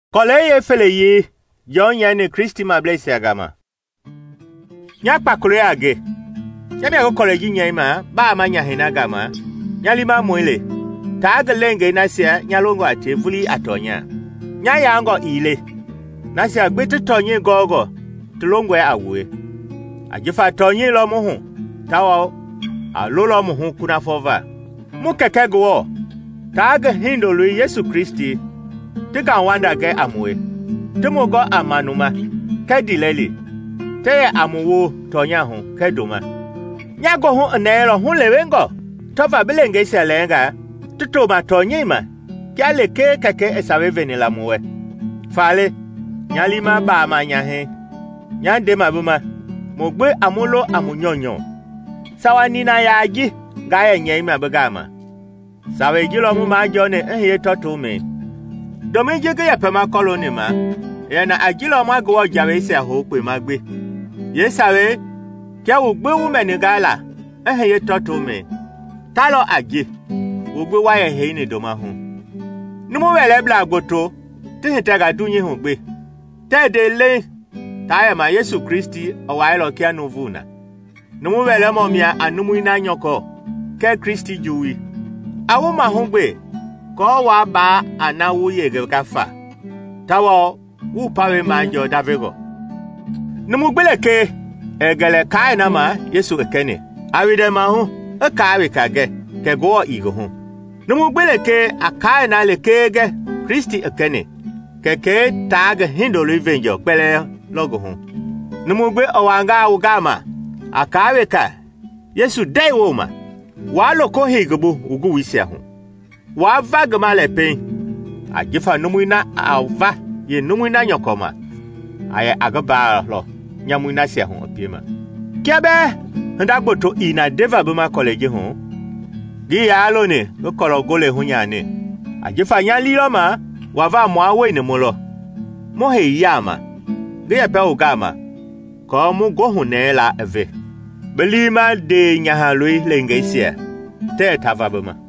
Koleye fele ye, yon yane Christi ma blesse agama. Nya pakure age. Nya me ko koleji nya ima, ba ma nya hena gama. Nya lima moile. Ta aga lenge na sia nya longo ate vuli atonya. Nya ya ngo ile. Na sia gbetu tonye gogo, tulongo ya awe. Ajifa tonye lo muhu. Tawo a lolo muhu kuna fova. Mu keke go. Ta aga hindo lu Yesu Kristi. Tika wanda ke amwe. Tumo go amanuma. Ke dileli. Te amuwo tonya hu ke duma. Nyago hu anelo hu lewengo. Tofa bilenge selenga. Tutoma tonyima. Kyale ke kake esawe venila muwe. Fale. Nyalima ba ma nyahe. Nyande mabuma. Mogbe amulo amunyonyo. Sawa nina yaji. Gaya nyeima begama. Sawe jilo mu ma jone ehye totume. Domin jege ya pema koloni ma, yana agilo ma gwo jawe se ahokwe magbe. Ye sawe, kya ugbe wumeni gala, ye totume. Talo agi, ugbe waye heini doma hu. Numu wele bla goto, tihitega dunye hugbe. Tede le, taye ma Yesu Kristi awailo kia nuvuna. Numu wele momia anumu ina nyoko, ke Kristi juwi. Awu mahungbe, ko wa ba anawu yege kafa. Tawo, wu pawe manjo davego. Numu gbeleke, egele kai na ma Yesu ekene. Awide ma hu, kawe kage, ke go igo hu. Numu gbeleke akai na lekege, Kristi ekene. Keke tag hindo livenjo, kwele logo hu. Numu gbe owanga ugama, akawe ka, Yesu dey woma. Walo ko higobu ugu wisia hu. Wa vagma lepe. Ajifa numuina alva ye numuina nyokoma. Aye agaba lo nyamuina se ho apiema. Kiabe ndagboto ina deva bema college ho. Gi ya lo ne ko kolo gole hu nyane. Ajifa nyali lo ma wa va mo awe ne mo lo. Mo he yama. Gi ya pe ugama. Ko mu go hu ne la eve. Belima de nyahalui lengeisia. Te tava bema.